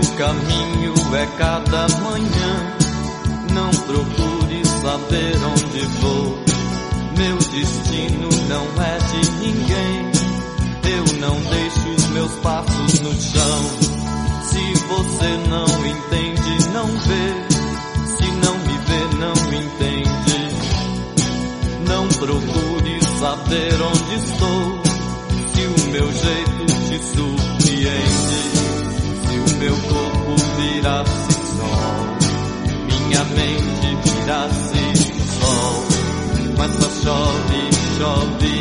caminho é cada manhã. Não procure saber onde vou. Meu destino não é de ninguém. Eu não deixo os meus passos no chão. Se você não entende, não vê. Se não me vê, não entende. Não procure saber onde estou. Se o meu jeito te surpreende. Se o meu corpo virasse sol, minha mente virasse sol. Mas só chove, chove